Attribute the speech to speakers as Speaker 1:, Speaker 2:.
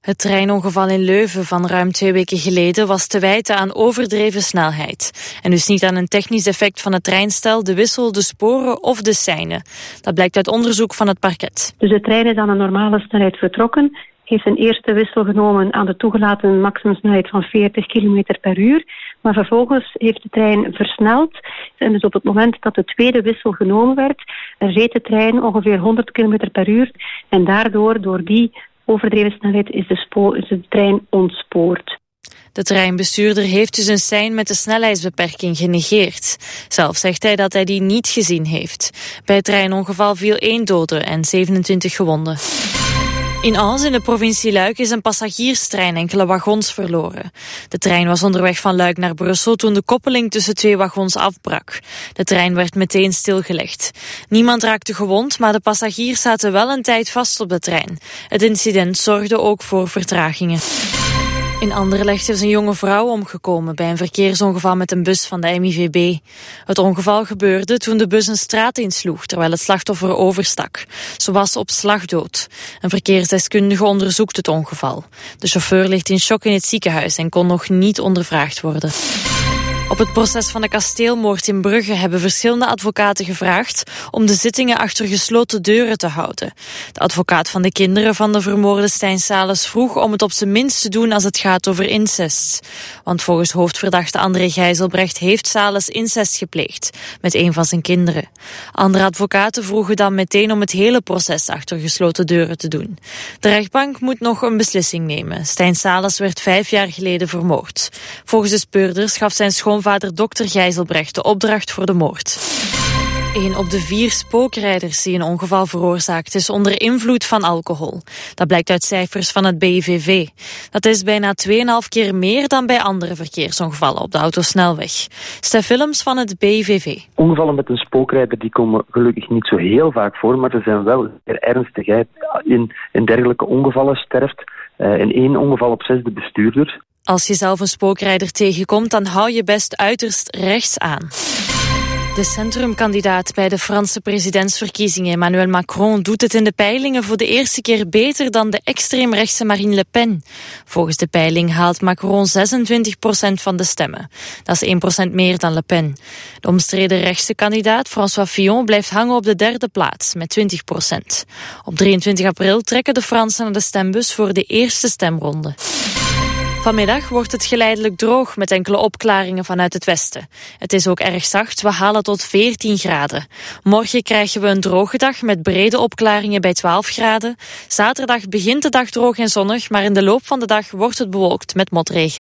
Speaker 1: Het treinongeval in Leuven van ruim 2 weken geleden was te wijten aan overdreven snelheid. En dus niet aan een technisch effect van het treinstel, de wissel, de sporen of de seinen. Dat blijkt uit onderzoek van het parket.
Speaker 2: Dus de trein is aan een normale snelheid vertrokken, heeft een eerste wissel genomen aan de toegelaten maximumsnelheid van 40 km per uur. Maar vervolgens heeft de trein versneld. En dus op het moment dat de tweede wissel genomen werd, reed de trein ongeveer 100 km per uur. En daardoor, door die overdreven snelheid, is de trein ontspoord.
Speaker 1: De treinbestuurder heeft dus een sein met de snelheidsbeperking genegeerd. Zelf zegt hij dat hij die niet gezien heeft. Bij het treinongeval viel 1 dode en 27 gewonden. In Ans, in de provincie Luik, is een passagierstrein enkele wagons verloren. De trein was onderweg van Luik naar Brussel toen de koppeling tussen 2 wagons afbrak. De trein werd meteen stilgelegd. Niemand raakte gewond, maar de passagiers zaten wel een tijd vast op de trein. Het incident zorgde ook voor vertragingen. In Anderlecht is een jonge vrouw omgekomen bij een verkeersongeval met een bus van de MIVB. Het ongeval gebeurde toen de bus een straat insloeg, terwijl het slachtoffer overstak. Ze was op slag dood. Een verkeersdeskundige onderzoekt het ongeval. De chauffeur ligt in shock in het ziekenhuis en kon nog niet ondervraagd worden. Op het proces van de kasteelmoord in Brugge hebben verschillende advocaten gevraagd om de zittingen achter gesloten deuren te houden. De advocaat van de kinderen van de vermoorde Stijn Sales vroeg om het op zijn minst te doen als het gaat over incest. Want volgens hoofdverdachte André Gijzelbrecht heeft Sales incest gepleegd met een van zijn kinderen. Andere advocaten vroegen dan meteen om het hele proces achter gesloten deuren te doen. De rechtbank moet nog een beslissing nemen. Stijn Sales werd 5 jaar geleden vermoord. Volgens de speurders gaf zijn schoonvader Dr. Gijzelbrecht de opdracht voor de moord. 1 op de 4 spookrijders die een ongeval veroorzaakt is onder invloed van alcohol. Dat blijkt uit cijfers van het BIVV. Dat is bijna 2,5 keer meer dan bij andere verkeersongevallen op de autosnelweg. Stef Willems van het BIVV.
Speaker 3: Ongevallen met een spookrijder die komen gelukkig niet zo heel vaak voor, maar ze zijn wel zeer ernstig. In dergelijke ongevallen sterft in 1 ongeval op 6 de bestuurder.
Speaker 1: Als je zelf een spookrijder tegenkomt, dan hou je best uiterst rechts aan. De centrumkandidaat bij de Franse presidentsverkiezingen, Emmanuel Macron, doet het in de peilingen voor de eerste keer beter dan de extreemrechtse Marine Le Pen. Volgens de peiling haalt Macron 26% van de stemmen. Dat is 1% meer dan Le Pen. De omstreden rechtse kandidaat, François Fillon, blijft hangen op de 3e plaats met 20%. Op 23 april trekken de Fransen naar de stembus voor de eerste stemronde. Vanmiddag wordt het geleidelijk droog met enkele opklaringen vanuit het westen. Het is ook erg zacht, we halen tot 14 graden. Morgen krijgen we een droge dag met brede opklaringen bij 12 graden. Zaterdag begint de dag droog en zonnig, maar in de loop van de dag wordt het bewolkt met motregen.